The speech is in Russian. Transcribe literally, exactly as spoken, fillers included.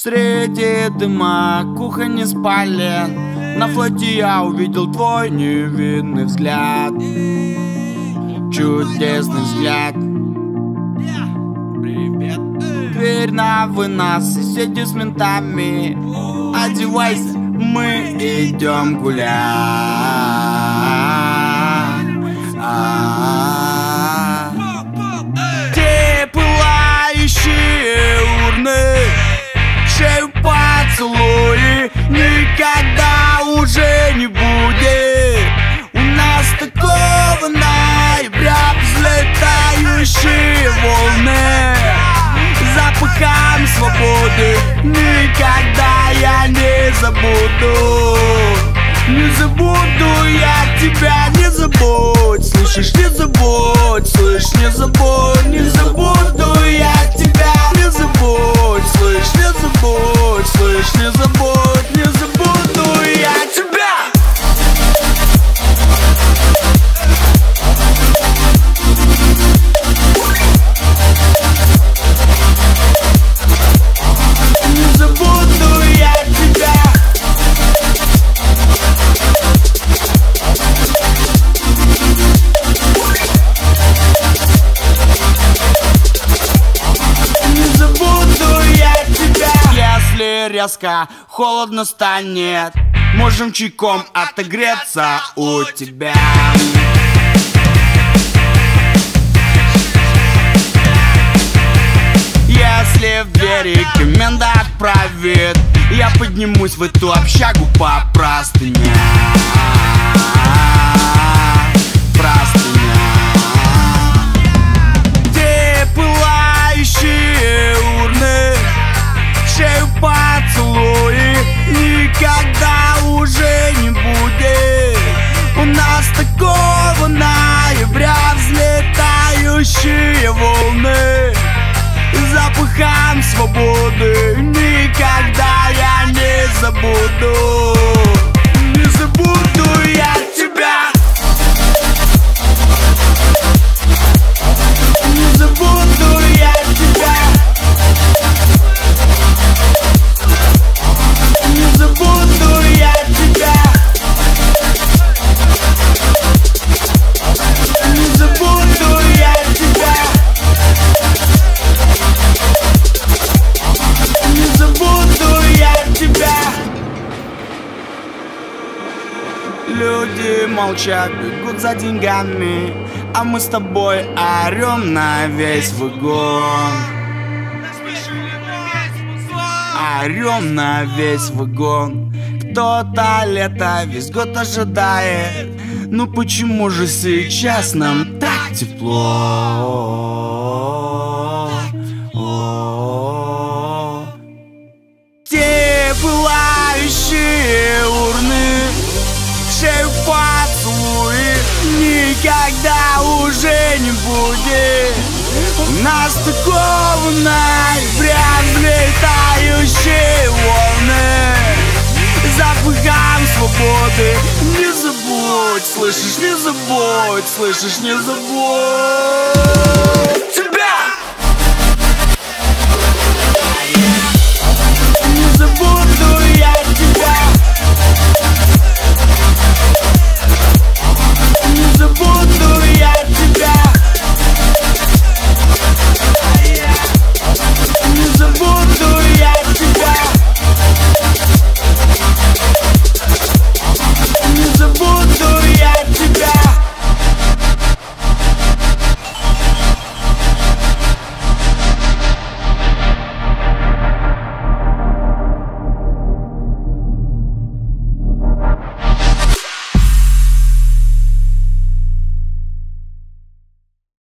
Среди дыма кухонный спален. На флоте я увидел твой невинный взгляд. Чудесный взгляд. Привет. Дверь на вынос, соседи с ментами. Одевайся, мы идем гулять. Те пылающие урны, шею поцелуи никогда уже не будет. У нас такого ноября взлетающие волны, запахом свободы никогда я не забуду. Не забуду я тебя, не забудь, слышишь, не забудь, слышь, не забудь, не забуду я тебя, не забудь, слышь, не забудь, слышь, не забудь, не забуду я тебя. Не забуду я тебя. Не забуду я тебя. Если резко холодно станет, можем чайком отогреться у тебя. Если в двери коменда отправит, я поднимусь в эту общагу по простыням. Простыня. Те пылающие урны, шею поцелуи никогда уже не будет. У нас такого ноября взлетающие волны, запахом свободы никогда я не забуду. Не забуду я тебя. Не забуду я тебя. Не забуду я тебя. Не забуду я тебя. Не забуду я тебя. Люди молчат, бегут за деньгами, а мы с тобой орем на весь вагон. Орем на весь вагон. Кто-то лето весь год ожидает, ну почему же сейчас нам так тепло? Те пылающие урны, шею поцелуи никогда уже не будет. У нас такого ноября взлетающие волны, запахом свободы не забудь, слышишь, не забудь, слышишь, не забудь.